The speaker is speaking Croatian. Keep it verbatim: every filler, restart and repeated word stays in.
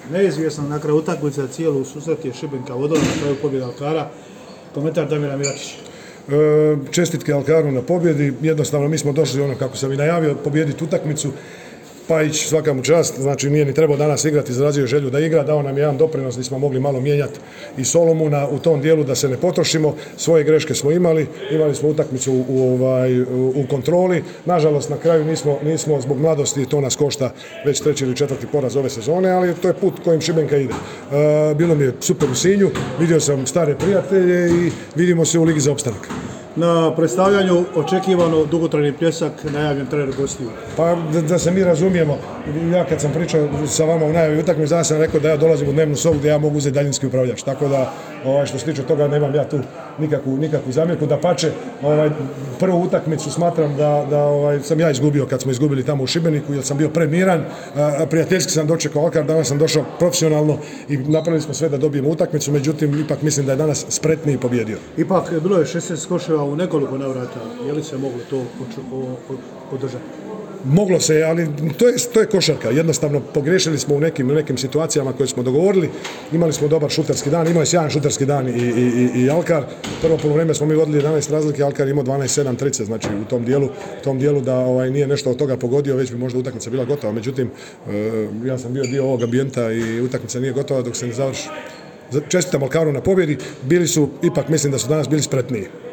neizvjesno na kraju utakmice cijelu susret je Šibenika vodila na kraju pobjeda Alkara. Komentar Damira Milatića. E, čestitke Alkaru na pobjedi, jednostavno mi smo došli ono kako sam i najavio, pobjediti utakmicu. Pajić svaka mu čast, znači nije ni trebao danas igrati, izrazio želju da igra, dao nam jedan doprinos gdje smo mogli malo mijenjati i Solomuna u tom dijelu da se ne potrošimo, svoje greške smo imali, imali smo utakmicu u, u, ovaj, u, u kontroli, nažalost na kraju nismo, nismo zbog mladosti, to nas košta već treći ili četvrti poraz ove sezone, ali to je put kojim Šibenka ide. E, bilo mi je super u Sinju, vidio sam stare prijatelje i vidimo se u Ligi za opstanak. Na predstavljanju očekivano dugotrajni pljesak, najavljen trener gostiju. Pa da, da se mi razumijemo, ja kad sam pričao sa vama u najavi utakmice, danas sam rekao da ja dolazim u dnevnu sobu gdje ja mogu uzeti daljinski upravljač, tako da ovaj, što se tiče toga nemam ja tu nikakvu, nikakvu zamjerku, dapače, ovaj, prvu utakmicu smatram da, da ovaj, sam ja izgubio kad smo izgubili tamo u Šibeniku jer sam bio premiran, a, prijateljski sam dočekao Alkar, danas sam došao profesionalno i napravili smo sve da dobijemo utakmicu, međutim ipak mislim da je danas spretniji i pobjedio. Ipak bilo je šesnaest koševa u nekoliko navrata, je li se moglo to održati? Moglo se, ali to je, to je košarka. Jednostavno pogriješili smo u nekim, u nekim situacijama koje smo dogovorili. Imali smo dobar šuterski dan, imao je sjajan šuterski dan i, i, i, i Alkar. Prvo poluvreme smo mi vodili jedanaest razlike, Alkar imao dvanaest sedam trideset, znači u tom dijelu, u tom dijelu da ovaj, nije nešto od toga pogodio, već bi možda utakmica bila gotova. Međutim, e, ja sam bio dio ovog ambijenta i utakmica nije gotova dok se ne završi. Čestitam Alkaru na pobjedi, bili su, ipak mislim da su danas bili spretniji.